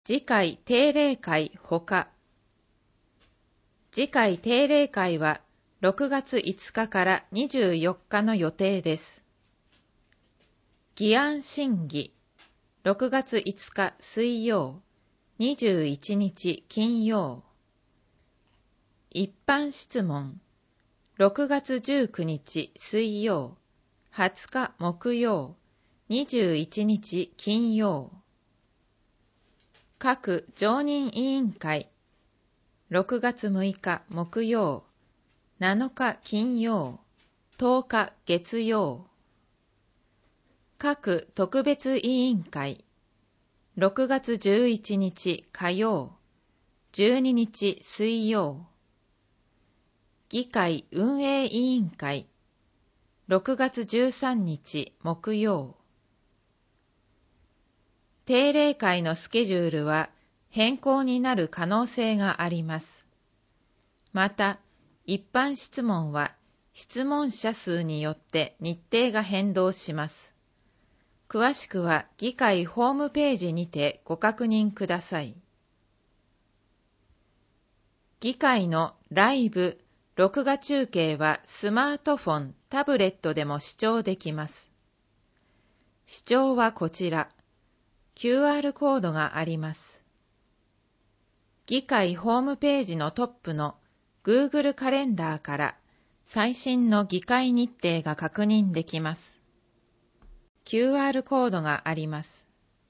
次回定例会ほか。次回定例会は6月5日から24日の予定です。議案審議、6月5日水曜、21日金曜。一般質問、6月19日水曜、20日木曜、21日金曜。各常任委員会、6月6日木曜、7日金曜、10日月曜。各特別委員会、6月11日火曜、12日水曜。議会運営委員会、6月13日木曜。定例会のスケジュールは変更になる可能性があります。また、一般質問は質問者数によって日程が変動します。詳しくは議会ホームページにてご確認ください。議会のライブ、録画中継はスマートフォン、タブレットでも視聴できます。視聴はこちら。QR コードがあります。議会ホームページのトップの Google カレンダーから最新の議会日程が確認できます。QR コードがあります。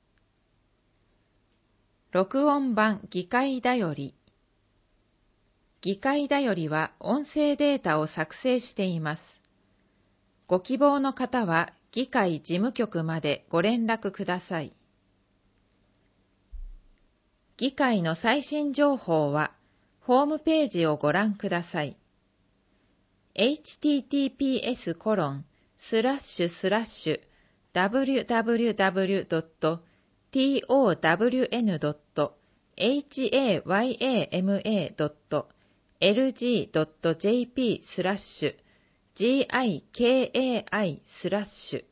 録音版議会だより。議会だよりは音声データを作成しています。ご希望の方は議会事務局までご連絡ください。議会の最新情報は、ホームページをご覧ください。https://www.towama.lg.jp/gikai/.